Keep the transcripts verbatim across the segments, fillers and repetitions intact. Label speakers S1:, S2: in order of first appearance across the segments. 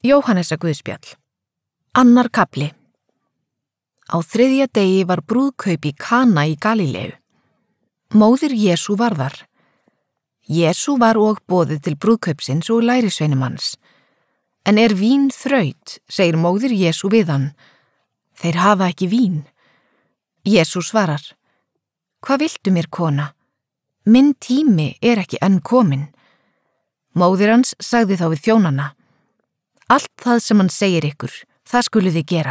S1: Jóhannesa guðspjall. Annar kafli. Á þriðja degi var brúðkaup í Kana í Galíleu. Móðir Jesú var þar. Jesú var og boðið til brúðkaupsins og lærisveinum hans. En er vín þraut, segir móðir Jesú við hann. Þeir hafa ekki vín. Jesú svarar: Hvað viltu mér, kona? Minn tími er ekki enn kominn. Móðir hans sagði þá við þjónana: Allt það sem hann segir ykkur, það skuluð þið gera.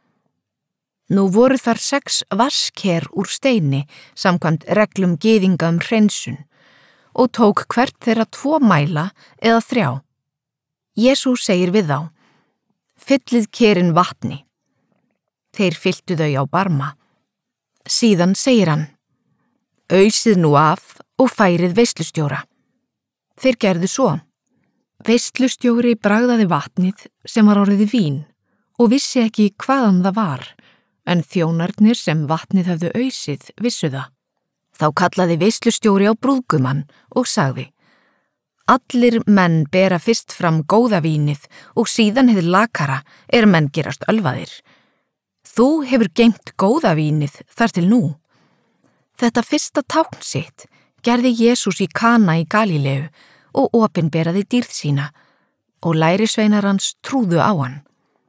S1: Nú voru þar sex vasker úr steini samkvæmt reglum gyðinga um hreinsun og tók hvert þeirra tvo mæla eða þrjá. Jesú segir við þá: Fyllið kerin vatni. Þeir fylltu þau á barma. Síðan segir hann: Ausið nú af og færið veislustjóra. Þeir gerðu svo. Veislustjóri bragðaði vatnið sem var orðið vín og vissi ekki hvaðan það var, en þjónarnir sem vatnið höfðu ausið vissu það. Þá kallaði veislustjóri á brúðgumann og sagði: Allir menn bera fyrst fram góða vínið og síðan hið lakara er menn gerast ölvaðir. Þú hefur geymt góða vínið þar til nú. Þetta fyrsta tákn sitt gerði Jesús í Kana í Galíleu og opinberaði dýrð sína og lærisveinar hans trúðu á hann.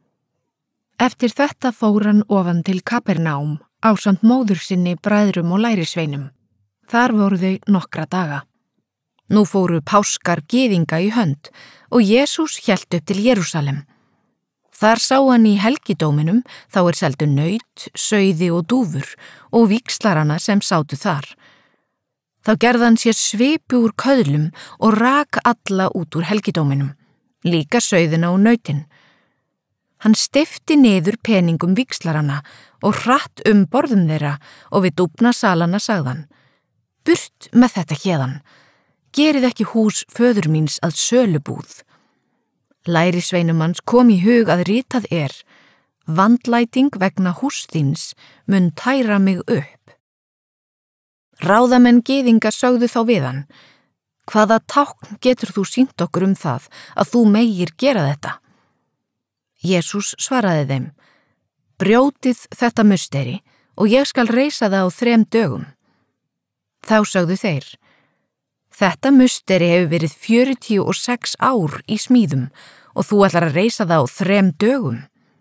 S1: Eftir þetta fór hann ofan til Kapernaum ásamt móður sinni, bræðrum og lærisveinum. Þar voru þau nokkra daga. Nú fóru páskar gyðinga í hönd og Jesús hélt upp til Jerúsalem. Þar sá hann í helgidóminum þá er seldu naut, sauði og dúfur og víxlarana sem sátu þar. Þá gerði hann sér svipu úr köðlum og rak alla út úr helgidóminum, líka sauðina og nautin. Hann steypti niður peningum víxlarana og hratt um borðum þeirra og við dúfna salana sagðan: Burt með þetta héðan, gerið ekki hús föður míns að sölubúð. Lærisveinum hans kom í hug að ritað er: Vandlæting vegna hús þíns mun tæra mig upp. Ráðamenn gyðinga sögðu þá við hann: Hvaða tákn getur þú sýnt okkur um það að þú megir gera þetta? Jesús svaraði þeim: Brjótið þetta musteri og ég skal reisa það á þrem dögum. Þá sögðu þeir: Þetta musteri hefur verið fjörutíu og sex ár í smíðum og þú ætlar að reisa það á þrem dögum.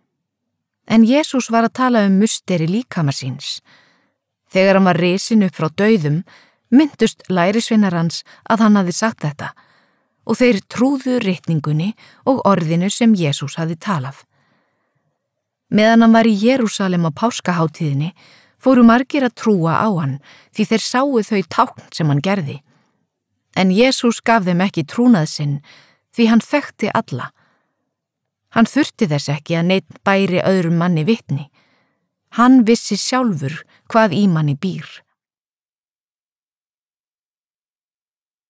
S1: En Jesús var að tala um musteri líkama síns. Þegar hann var risinn upp frá dauðum, myndust lærisveinar hans að hann hafði sagt þetta og þeir trúðu ritningunni og orðinu sem Jesús hafði talað. Meðan hann var í Jerúsalem á páskaháttíðinni fóru margir að trúa á hann því þeir sáu þau tákn sem hann gerði. En Jesús gaf þeim ekki trúnað sinn því hann þekkti alla. Hann þurfti þess ekki að neinn bæri öðrum manni vitni. Hann vissi sjálfur hvað í manni býr.